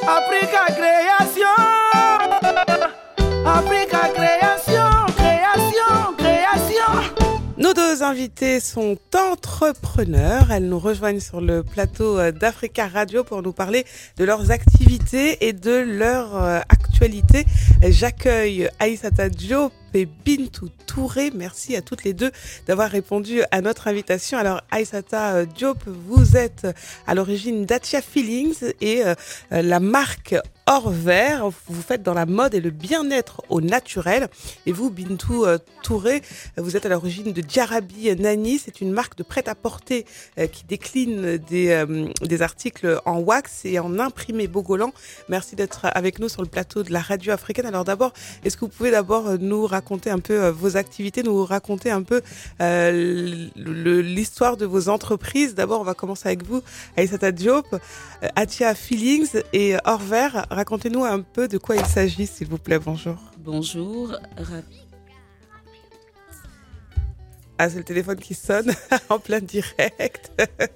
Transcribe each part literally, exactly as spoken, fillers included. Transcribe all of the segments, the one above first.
Africa Création, Africa Création, Création, Création. Nos deux invités sont entrepreneurs. Elles nous rejoignent sur le plateau d'Africa Radio pour nous parler de leurs activités et de leur actualité. J'accueille Aïssata Diop et Bintou Touré. Merci à toutes les deux d'avoir répondu à notre invitation. Alors Aïssata Diop, vous êtes à l'origine d'Atia Feelings et euh, la marque Hors Vert. Vous faites dans la mode et le bien-être au naturel. Et vous, Bintou euh, Touré, vous êtes à l'origine de Djarabi Nani. C'est une marque de prêt-à-porter euh, qui décline des, euh, des articles en wax et en imprimé Bogolan. Merci d'être avec nous sur le plateau de la radio africaine. Alors d'abord, est-ce que vous pouvez d'abord nous raconter un peu euh, vos activités, nous raconter un peu euh, le, l'histoire de vos entreprises? D'abord, on va commencer avec vous, Aïssata Diop, euh, Atia Feelings et Hors Vert. Racontez-nous un peu de quoi il s'agit, s'il vous plaît. Bonjour. Bonjour. Ah, c'est le téléphone qui sonne en plein direct.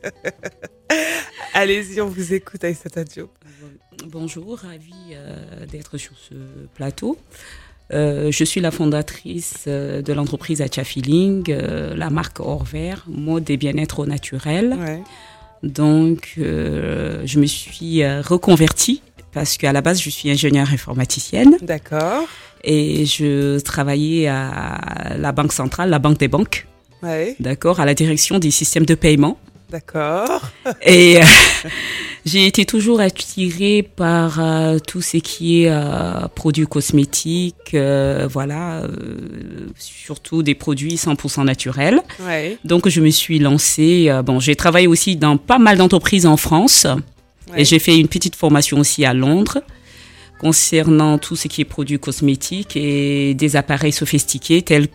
Allez-y, on vous écoute, Aïssata Diop. Bonjour, ravie euh, d'être sur ce plateau. Euh, je suis la fondatrice euh, de l'entreprise Atia Feeling, euh, la marque Hors Vert, mode et bien-être au naturel. Ouais. Donc, euh, je me suis euh, reconvertie parce qu'à la base, je suis ingénieure informaticienne. D'accord. Et je travaillais à la Banque centrale, la Banque des banques. Ouais. D'accord, à la direction des systèmes de paiement. D'accord. Et euh, j'ai été toujours attirée par euh, tout ce qui est euh, produits cosmétiques, euh, voilà, euh, surtout des produits cent pour cent naturels. Ouais. Donc, je me suis lancée. Euh, bon, j'ai travaillé aussi dans pas mal d'entreprises en France. Ouais. Et j'ai fait une petite formation aussi à Londres concernant tout ce qui est produits cosmétiques et des appareils sophistiqués tels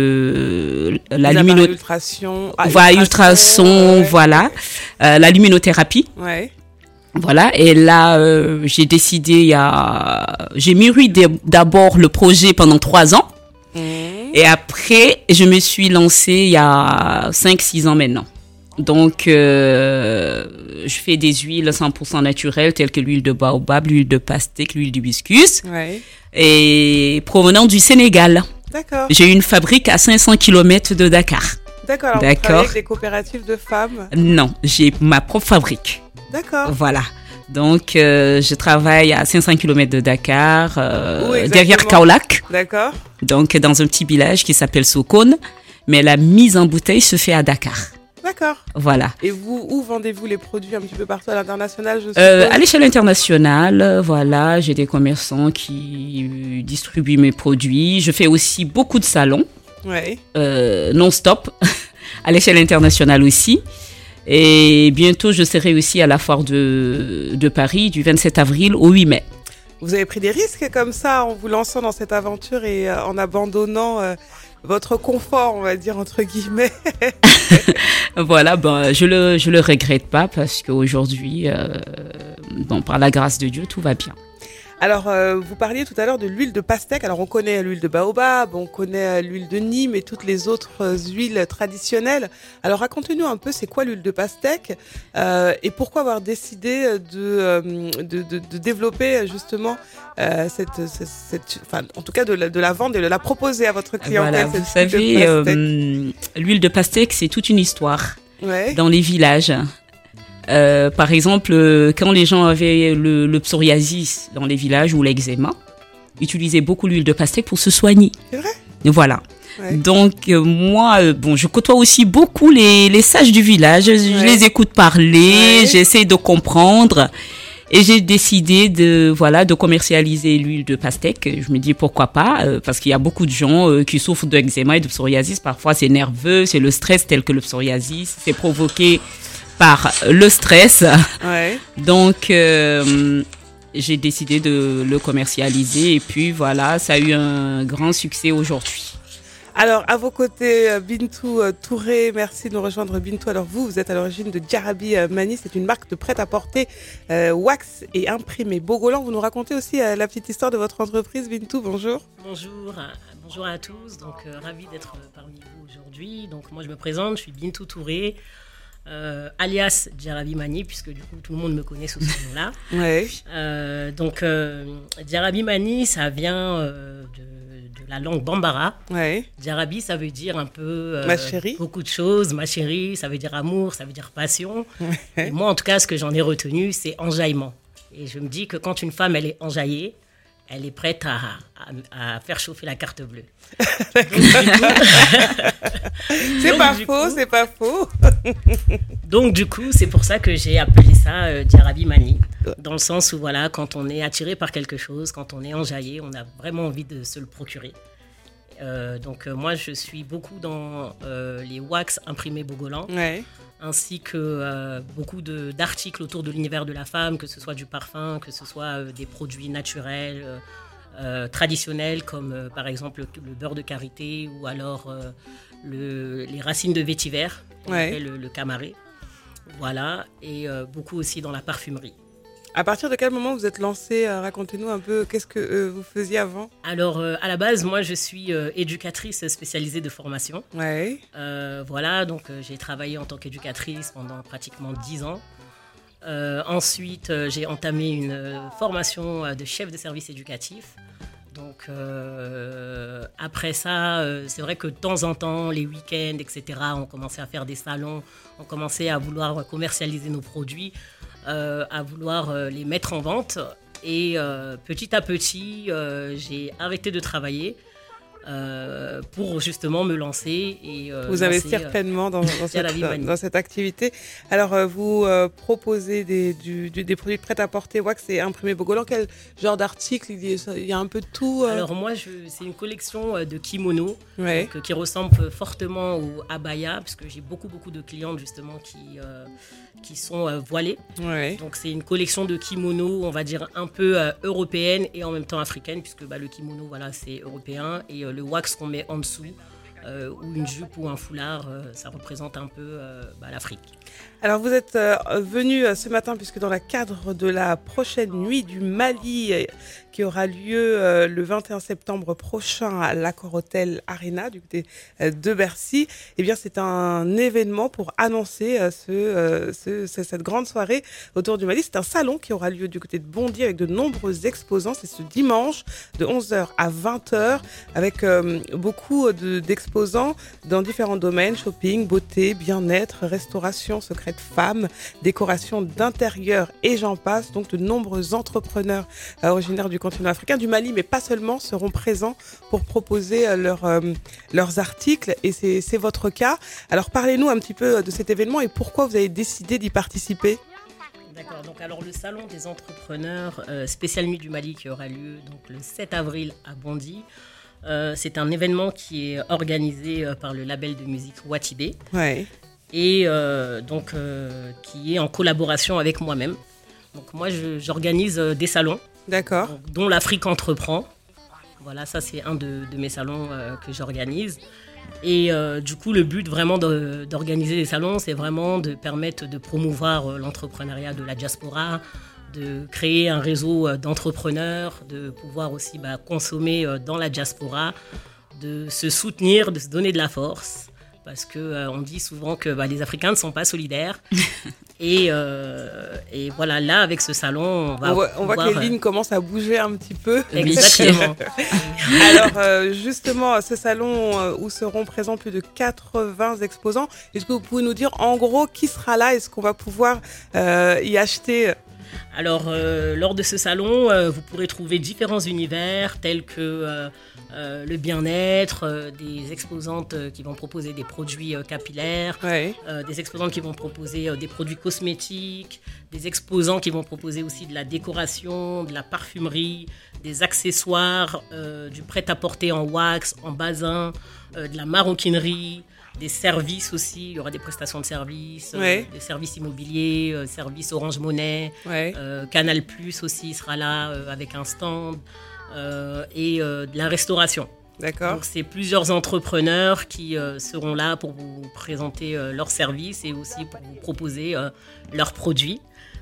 que la lumino... ultrason, ah, voilà, ultrason, ouais. Voilà, euh, la luminothérapie. Ouais. Voilà, et là, euh, j'ai décidé, il y a, j'ai mûri d'abord le projet pendant trois ans. Mmh. Et après, je me suis lancée il y a cinq six ans maintenant. Donc, euh, je fais des huiles cent pour cent naturelles telles que l'huile de baobab, l'huile de pastèque, l'huile d'hibiscus. Ouais. Et provenant du Sénégal. D'accord. J'ai une fabrique à cinq cents kilomètres de Dakar. D'accord. Alors D'accord. Vous travaillez avec des coopératives de femmes? Non, j'ai ma propre fabrique. D'accord. Voilà. Donc, euh, je travaille à cinq cents kilomètres de Dakar, euh, derrière Kaolack. D'accord. Donc, dans un petit village qui s'appelle Sokone. Mais la mise en bouteille se fait à Dakar. D'accord. Voilà. Et vous, où vendez-vous les produits un petit peu partout à l'international, je suppose? euh, À l'échelle internationale, voilà, j'ai des commerçants qui distribuent mes produits. Je fais aussi beaucoup de salons, ouais. euh, non-stop, à l'échelle internationale aussi. Et bientôt, je serai aussi à la foire de, de Paris du vingt-sept avril au huit mai. Vous avez pris des risques comme ça en vous lançant dans cette aventure et euh, en abandonnant euh, votre confort, on va dire, entre guillemets. Voilà, ben, je le, je le regrette pas parce qu'aujourd'hui, euh, bon, par la grâce de Dieu, tout va bien. Alors, euh, vous parliez tout à l'heure de l'huile de pastèque. Alors, on connaît l'huile de baobab, on connaît l'huile de Nîmes et toutes les autres euh, huiles traditionnelles. Alors, racontez-nous un peu, c'est quoi l'huile de pastèque euh, et pourquoi avoir décidé de, euh, de, de, de développer justement euh, cette, cette, cette, enfin, en tout cas, de la, de la vendre et de la proposer à votre clientèle. Voilà, vous savez, euh, l'huile de pastèque, c'est toute une histoire ouais. dans les villages. Euh, par exemple, quand les gens avaient le, le psoriasis dans les villages ou l'eczéma, ils utilisaient beaucoup l'huile de pastèque pour se soigner. C'est vrai ? Voilà. Ouais. Donc, euh, moi, euh, bon, je côtoie aussi beaucoup les, les sages du village. Je, ouais. je les écoute parler, ouais. j'essaie de comprendre. Et j'ai décidé de, voilà, de commercialiser l'huile de pastèque. Je me dis pourquoi pas, euh, parce qu'il y a beaucoup de gens euh, qui souffrent d'eczéma et de psoriasis. Parfois, c'est nerveux, c'est le stress tel que le psoriasis. C'est provoqué par le stress. Ouais. Donc, euh, j'ai décidé de le commercialiser et puis voilà, ça a eu un grand succès aujourd'hui. Alors, à vos côtés, Bintou Touré, merci de nous rejoindre. Bintou, alors vous, vous êtes à l'origine de Djarabi Nani, c'est une marque de prêt-à-porter euh, wax et imprimé Bogolan. Vous nous racontez aussi euh, la petite histoire de votre entreprise, Bintou, bonjour. Bonjour, bonjour à tous, donc euh, ravi d'être parmi vous aujourd'hui. Donc moi je me présente, je suis Bintou Touré. euh, alias Djarabi Mani, puisque du coup tout le monde me connaît sous ce nom-là. Ouais. Euh, donc euh, Djarabi Mani, ça vient euh, de, de la langue bambara. Ouais. Djarabi, ça veut dire un peu euh, ma chérie. Beaucoup de choses. Ma chérie, ça veut dire amour, ça veut dire passion. Ouais. Et moi, en tout cas, ce que j'en ai retenu, c'est enjaillement. Et je me dis que quand une femme, elle est enjaillée, elle est prête à, à, à faire chauffer la carte bleue. Donc, coup... c'est Donc, pas faux, coup... c'est pas faux. Donc du coup, c'est pour ça que j'ai appelé ça euh, Djarabi Mani, dans le sens où voilà, quand on est attiré par quelque chose, quand on est enjaillé, on a vraiment envie de se le procurer. Euh, donc euh, moi, je suis beaucoup dans euh, les wax imprimés Bogolan. Ouais. Ainsi que euh, beaucoup de, d'articles autour de l'univers de la femme, que ce soit du parfum, que ce soit euh, des produits naturels, euh, euh, traditionnels, comme euh, par exemple le, le beurre de karité ou alors euh, le, les racines de vétiver, qu'on ouais. appelle le, le camaré. Voilà, et euh, beaucoup aussi dans la parfumerie. À partir de quel moment vous êtes lancée ? Racontez-nous un peu, qu'est-ce que euh, vous faisiez avant ? Alors, euh, à la base, moi, je suis euh, éducatrice spécialisée de formation. Ouais. Euh, voilà, donc euh, j'ai travaillé en tant qu'éducatrice pendant pratiquement dix ans. Euh, ensuite, euh, j'ai entamé une euh, formation euh, de chef de service éducatif. Donc, euh, après ça, euh, c'est vrai que de temps en temps, les week-ends, et cetera, on commençait à faire des salons, on commençait à vouloir commercialiser nos produits. Euh, à vouloir euh, les mettre en vente et euh, petit à petit euh, j'ai arrêté de travailler euh, pour justement me lancer et euh, vous investir euh, pleinement dans, dans, cette, dans cette activité. Alors euh, vous euh, proposez des, du, du, des produits prêts à porter wax et imprimés Bogolan. Quel genre d'article? Il y a, il y a un peu de tout euh... Alors moi je, c'est une collection de kimonos ouais. donc, qui ressemble fortement au abaya parce que j'ai beaucoup beaucoup de clientes justement qui euh, qui sont euh, voilées. Ouais. Donc c'est une collection de kimonos, on va dire un peu euh, européenne et en même temps africaine, puisque bah, le kimono voilà, c'est européen et euh, le wax qu'on met en dessous, euh, ou une jupe ou un foulard, euh, ça représente un peu euh, bah, l'Afrique. Alors vous êtes euh, venu euh, ce matin puisque dans le cadre de la prochaine nuit du Mali euh, qui aura lieu euh, le vingt et un septembre prochain à l'Accor Hotel Arena du côté euh, de Bercy, eh bien c'est un événement pour annoncer euh, ce, euh, ce, cette grande soirée autour du Mali. C'est un salon qui aura lieu du côté de Bondy avec de nombreux exposants. C'est ce dimanche de onze heures à vingt heures avec euh, beaucoup de, d'exposants dans différents domaines, shopping, beauté, bien-être, restauration, secret de femmes, décoration d'intérieur et j'en passe. Donc de nombreux entrepreneurs euh, originaires du continent africain, du Mali, mais pas seulement, seront présents pour proposer euh, leur, euh, leurs articles et c'est, c'est votre cas. Alors parlez-nous un petit peu de cet événement et pourquoi vous avez décidé d'y participer. D'accord, donc alors le salon des entrepreneurs euh, spécial nuit du Mali qui aura lieu donc, le sept avril à Bondy. Euh, c'est un événement qui est organisé euh, par le label de musique Watibé. Ouais. Et euh, donc euh, qui est en collaboration avec moi-même. Donc moi, je, j'organise euh, des salons, d'accord, donc, dont l'Afrique entreprend. Voilà, ça c'est un de, de mes salons euh, que j'organise. Et euh, du coup, le but vraiment de, d'organiser des salons, c'est vraiment de permettre de promouvoir euh, l'entrepreneuriat de la diaspora, de créer un réseau euh, d'entrepreneurs, de pouvoir aussi bah, consommer euh, dans la diaspora, de se soutenir, de se donner de la force. Parce qu'on euh, dit souvent que bah, les Africains ne sont pas solidaires. et, euh, et voilà, là, avec ce salon, on va On voit, on voit pouvoir, que les lignes euh... commencent à bouger un petit peu. Exactement. Alors, euh, justement, ce salon euh, où seront présents plus de quatre-vingts exposants, est-ce que vous pouvez nous dire, en gros, qui sera là? Est-ce qu'on va pouvoir euh, y acheter? Alors, euh, lors de ce salon, euh, vous pourrez trouver différents univers tels que euh, euh, le bien-être, euh, des exposantes euh, qui vont proposer des produits euh, capillaires, ouais. euh, des exposantes qui vont proposer euh, des produits cosmétiques, des exposants qui vont proposer aussi de la décoration, de la parfumerie, des accessoires, euh, du prêt-à-porter en wax, en basin, euh, de la maroquinerie, des services aussi, il y aura des prestations de services, ouais. euh, des services immobiliers, euh, services Orange Monnaie, ouais. euh, Canal Plus aussi sera là euh, avec un stand euh, et euh, de la restauration. D'accord. Donc c'est plusieurs entrepreneurs qui euh, seront là pour vous présenter euh, leurs services et aussi pour vous proposer euh, leurs produits.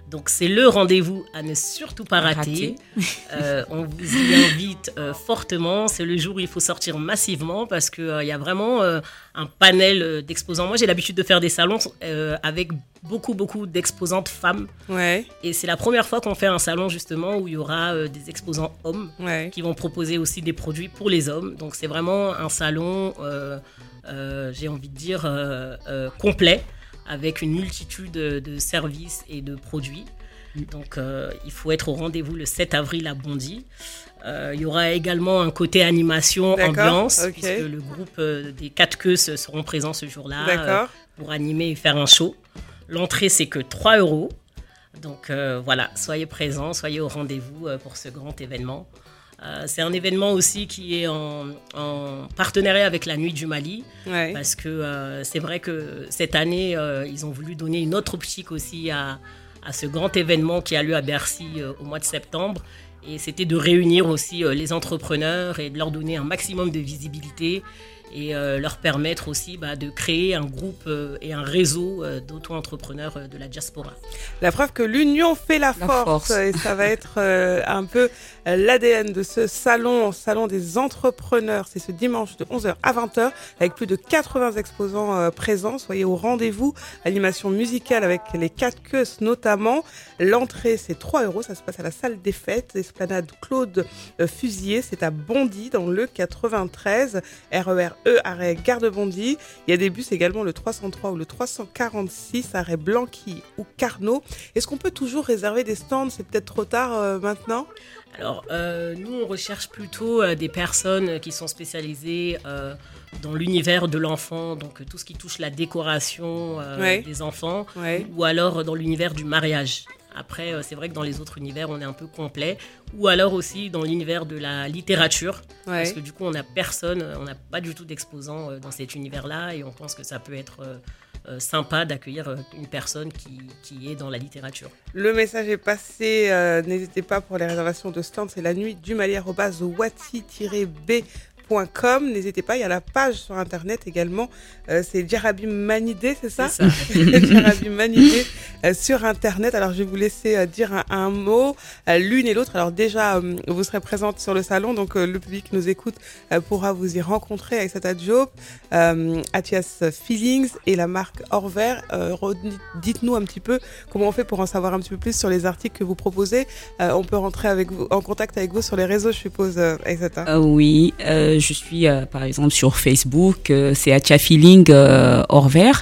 Donc, c'est le rendez-vous à ne surtout pas rater. euh, on vous y invite euh, fortement. C'est le jour où il faut sortir massivement parce qu'il euh, y a vraiment euh, un panel d'exposants. Moi, j'ai l'habitude de faire des salons euh, avec beaucoup, beaucoup d'exposantes femmes. Ouais. Et c'est la première fois qu'on fait un salon, justement, où il y aura euh, des exposants hommes ouais. qui vont proposer aussi des produits pour les hommes. Donc, c'est vraiment un salon, euh, euh, j'ai envie de dire, euh, euh, complet, avec une multitude de services et de produits. Donc, euh, il faut être au rendez-vous le sept avril à Bondy. Euh, il y aura également un côté animation, D'accord. ambiance, okay. puisque le groupe euh, des quatre queues seront présents ce jour-là euh, pour animer et faire un show. L'entrée, c'est que trois euros. Donc, euh, voilà, soyez présents, soyez au rendez-vous euh, pour ce grand événement. Euh, c'est un événement aussi qui est en, en partenariat avec la Nuit du Mali, ouais. parce que euh, c'est vrai que cette année, euh, ils ont voulu donner une autre optique aussi à, à ce grand événement qui a lieu à Bercy euh, au mois de septembre. Et c'était de réunir aussi euh, les entrepreneurs et de leur donner un maximum de visibilité et euh, leur permettre aussi bah, de créer un groupe euh, et un réseau euh, d'auto-entrepreneurs euh, de la diaspora. La preuve que l'union fait la, la force, force et ça va être euh, un peu euh, l'A D N de ce salon, salon des entrepreneurs. C'est ce dimanche de onze heures à vingt heures avec plus de quatre-vingts exposants euh, présents. Soyez au rendez-vous. Animation musicale avec les quatre queues notamment. L'entrée, c'est trois euros. Ça se passe à la salle des fêtes, esplanade Claude euh, Fusier. C'est à Bondy dans le quatre-vingt-treize. R E R E, arrêt Gare de Bondy. Il y a des bus également le trois cent trois ou le trois cent quarante-six, arrêt Blanqui ou Carnot. Est-ce qu'on peut toujours réserver des stands ? C'est peut-être trop tard euh, maintenant ? Alors, euh, nous, on recherche plutôt euh, des personnes qui sont spécialisées euh, dans l'univers de l'enfant, donc tout ce qui touche la décoration euh, ouais. des enfants, ouais. ou alors dans l'univers du mariage. Après, euh, c'est vrai que dans les autres univers, on est un peu complet. Ou alors aussi dans l'univers de la littérature. Ouais. Parce que du coup, on n'a personne, on n'a pas du tout d'exposants euh, dans cet univers-là. Et on pense que ça peut être euh, euh, sympa d'accueillir euh, une personne qui, qui est dans la littérature. Le message est passé. Euh, n'hésitez pas pour les réservations de stand. C'est la nuit du Mali arobase wati tiret b point com. N'hésitez pas, il y a la page sur internet également, euh, c'est Djarabi Manidé, c'est ça, c'est ça. Djarabi Manidé euh, sur internet. Alors je vais vous laisser euh, dire un, un mot euh, l'une et l'autre. Alors déjà euh, vous serez présente sur le salon, donc euh, le public qui nous écoute euh, pourra vous y rencontrer avec cette Diop, euh, Atias Feelings et la marque Orver. Euh, dites-nous un petit peu comment on fait pour en savoir un petit peu plus sur les articles que vous proposez. Euh, on peut rentrer avec vous, en contact avec vous sur les réseaux, je suppose, euh, Aïssata. Euh, oui, euh, je suis euh, par exemple sur Facebook, euh, c'est Atia Feeling euh, Orver.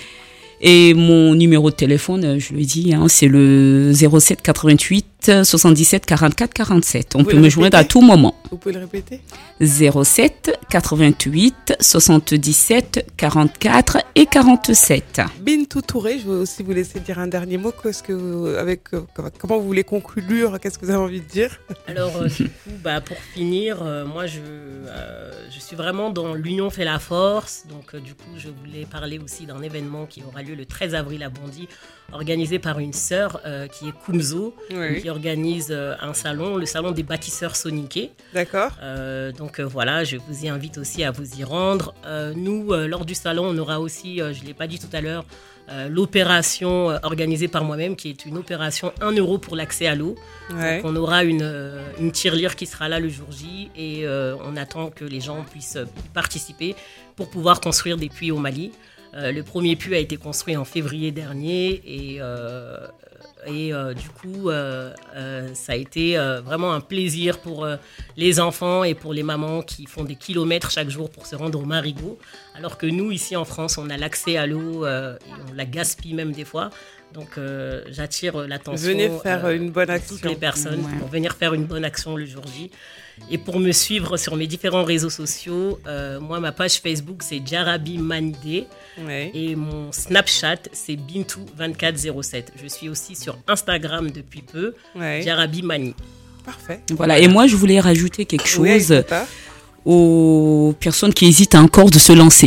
Et mon numéro de téléphone, je le dis, hein, c'est le zéro sept quatre-vingt-huit soixante-dix-sept quarante-quatre quarante-sept. On peut me joindre à tout moment. Vous pouvez le répéter ? zéro sept quatre-vingt-huit soixante-dix-sept quarante-quatre et quarante-sept. Bintou Touré, je veux aussi vous laisser dire un dernier mot. Qu'est-ce que vous, avec, euh, comment vous voulez conclure ? Qu'est-ce que vous avez envie de dire ? Alors, euh, du coup, bah, pour finir, euh, moi, je, euh, je suis vraiment dans l'union fait la force. Donc, euh, du coup, je voulais parler aussi d'un événement qui aura lieu le treize avril à Bondy, organisé par une sœur euh, qui est Kumzo, oui. qui organise euh, un salon, le salon des bâtisseurs soniqués. D'accord. Euh, donc euh, voilà, je vous y invite aussi à vous y rendre. Euh, nous, euh, lors du salon, on aura aussi, euh, je ne l'ai pas dit tout à l'heure, euh, l'opération euh, organisée par moi-même, qui est une opération un euro pour l'accès à l'eau. Ouais. Donc on aura une, euh, une tirelire qui sera là le jour J et euh, on attend que les gens puissent euh, participer pour pouvoir construire des puits au Mali. Euh, le premier puits a été construit en février dernier et, euh, et euh, du coup, euh, euh, ça a été euh, vraiment un plaisir pour euh, les enfants et pour les mamans qui font des kilomètres chaque jour pour se rendre au Marigot. Alors que nous, ici en France, on a l'accès à l'eau euh, et on la gaspille même des fois. Donc, euh, j'attire l'attention Venez faire euh, une bonne action. de toutes les personnes ouais. pour venir faire une bonne action le jour J. Et pour me suivre sur mes différents réseaux sociaux, euh, moi, ma page Facebook, c'est Djarabi Manidé. Ouais. Et mon Snapchat, c'est Bintou vingt-quatre zéro sept. Je suis aussi sur Instagram depuis peu, ouais. Djarabi Mani. Parfait. Voilà. Et moi, je voulais rajouter quelque chose oui, aux personnes qui hésitent encore de se lancer.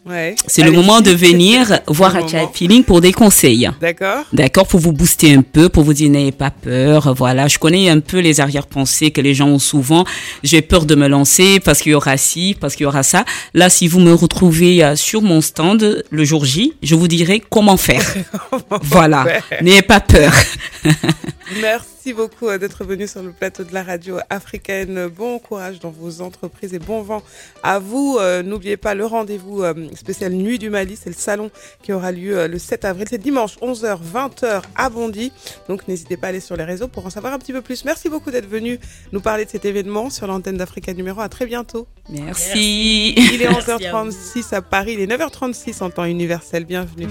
Ouais. C'est Allez, le moment si. de venir voir Le Acha moment. Feeling pour des conseils. D'accord. D'accord, pour vous booster un peu, pour vous dire n'ayez pas peur. Voilà, je connais un peu les arrière-pensées que les gens ont souvent. J'ai peur de me lancer parce qu'il y aura ci, parce qu'il y aura ça. Là, si vous me retrouvez euh, sur mon stand le jour J, je vous dirai comment faire. Voilà, n'ayez pas peur. Merci beaucoup euh, d'être venu sur le plateau de la radio africaine. Bon courage dans vos entreprises et bon vent à vous. Euh, n'oubliez pas le rendez-vous euh, spécial Nuit du Mali. C'est le salon qui aura lieu euh, le sept avril. C'est dimanche onze heures vingt heures à Bondy. Donc n'hésitez pas à aller sur les réseaux pour en savoir un petit peu plus. Merci beaucoup d'être venu nous parler de cet événement sur l'antenne d'Africa Numéro. À très bientôt. Merci. Il est onze heures trente-six à Paris. Il est neuf heures trente-six en temps universel. Bienvenue.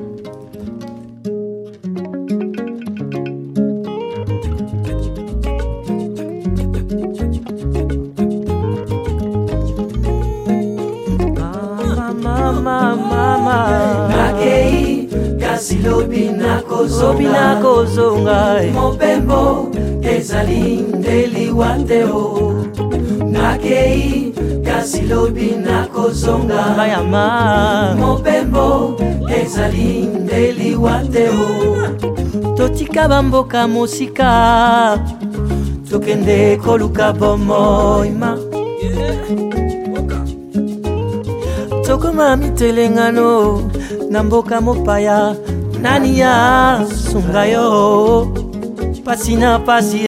Nakei kasi lobi nakozonga kozonga mopembo ezali ndeli wateo Nakei kasi lobi nakozonga bayama mopembo ezali ndeli wateo Totika bamboka musika tokende koluka bomoima Tokoma mitelengano na mboka mopaya nani ya sunga yo pasi na pasi